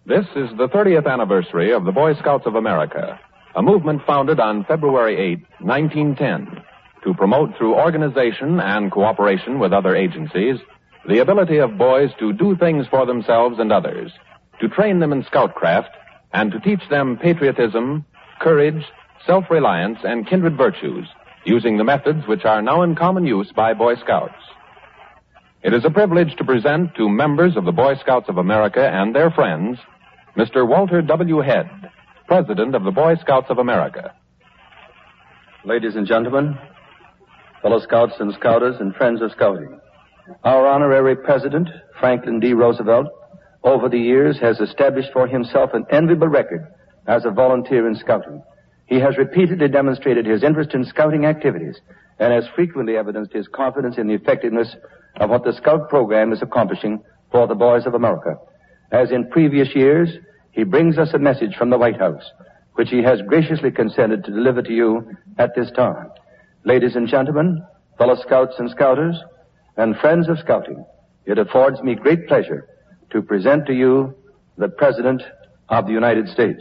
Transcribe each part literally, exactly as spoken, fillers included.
This is the thirtieth anniversary of the Boy Scouts of America, a movement founded on February eighth, nineteen ten, to promote through organization and cooperation with other agencies the ability of boys to do things for themselves and others, to train them in scoutcraft, and to teach them patriotism, courage, self-reliance, and kindred virtues, using the methods which are now in common use by Boy Scouts. It is a privilege to present to members of the Boy Scouts of America and their friends, Mister Walter W. Head, President of the Boy Scouts of America. Ladies and gentlemen, fellow Scouts and Scouters and friends of Scouting, our honorary President, Franklin D. Roosevelt, over the years has established for himself an enviable record as a volunteer in Scouting. He has repeatedly demonstrated his interest in Scouting activities and has frequently evidenced his confidence in the effectiveness of what the Scout program is accomplishing for the boys of America. As in previous years, he brings us a message from the White House, which he has graciously consented to deliver to you at this time. Ladies and gentlemen, fellow Scouts and Scouters, and friends of Scouting, it affords me great pleasure to present to you the President of the United States.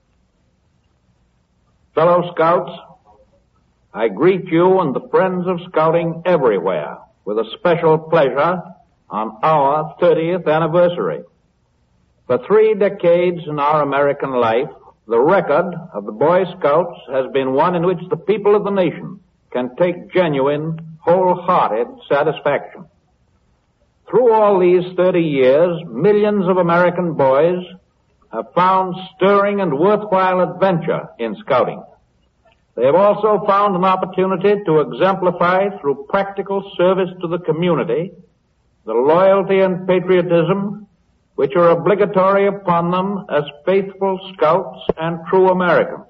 Fellow Scouts, I greet you and the friends of Scouting everywhere with a special pleasure on our thirtieth anniversary. For three decades in our American life, the record of the Boy Scouts has been one in which the people of the nation can take genuine, wholehearted satisfaction. Through all these thirty years, millions of American boys have found stirring and worthwhile adventure in Scouting. They have also found an opportunity to exemplify through practical service to the community the loyalty and patriotism which are obligatory upon them as faithful Scouts and true Americans.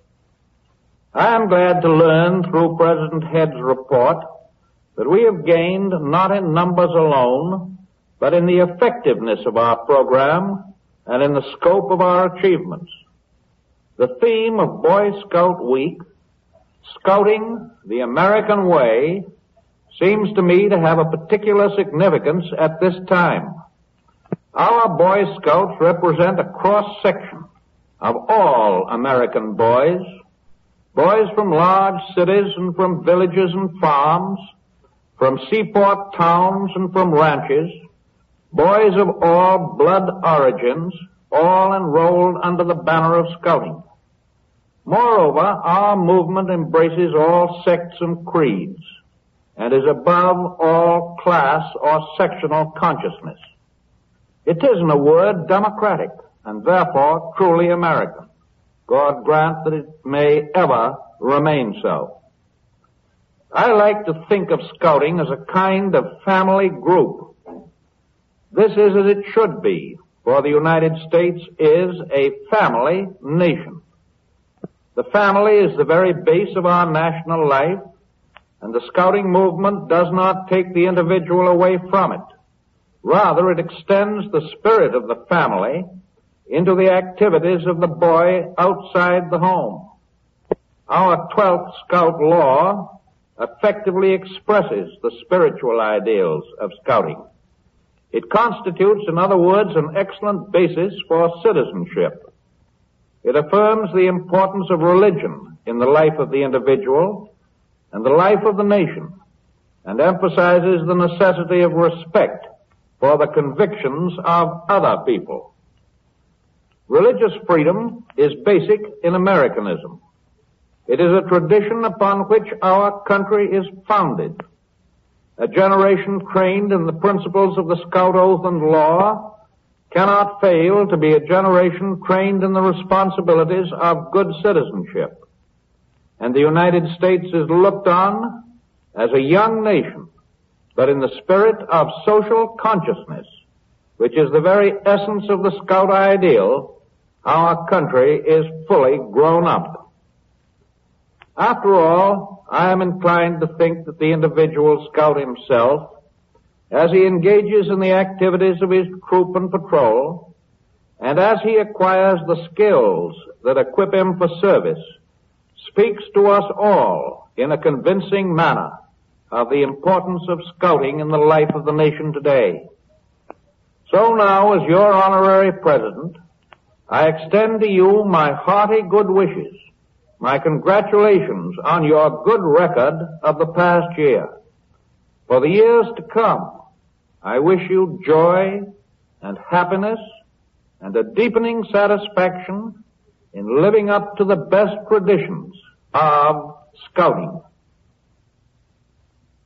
I am glad to learn through President Head's report that we have gained not in numbers alone, but in the effectiveness of our program and in the scope of our achievements. The theme of Boy Scout Week, Scouting the American Way, seems to me to have a particular significance at this time. Our Boy Scouts represent a cross-section of all American boys, boys from large cities and from villages and farms, from seaport towns and from ranches, boys of all blood origins, all enrolled under the banner of Scouting. Moreover, our movement embraces all sects and creeds and is above all class or sectional consciousness. It is, in a word, democratic and therefore truly American. God grant that it may ever remain so. I like to think of Scouting as a kind of family group. This is as it should be, for the United States is a family nation. The family is the very base of our national life, and the Scouting movement does not take the individual away from it. Rather, it extends the spirit of the family into the activities of the boy outside the home. Our twelfth Scout Law effectively expresses the spiritual ideals of Scouting. It constitutes, in other words, an excellent basis for citizenship. It affirms the importance of religion in the life of the individual and the life of the nation, and emphasizes the necessity of respect for the convictions of other people. Religious freedom is basic in Americanism. It is a tradition upon which our country is founded. A generation trained in the principles of the Scout Oath and Law cannot fail to be a generation trained in the responsibilities of good citizenship. And the United States is looked on as a young nation, but in the spirit of social consciousness, which is the very essence of the Scout ideal, our country is fully grown up. After all, I am inclined to think that the individual Scout himself, as he engages in the activities of his troop and patrol, and as he acquires the skills that equip him for service, speaks to us all in a convincing manner of the importance of Scouting in the life of the nation today. So now, as your honorary president, I extend to you my hearty good wishes, my congratulations on your good record of the past year. For the years to come, I wish you joy and happiness and a deepening satisfaction in living up to the best traditions of Scouting.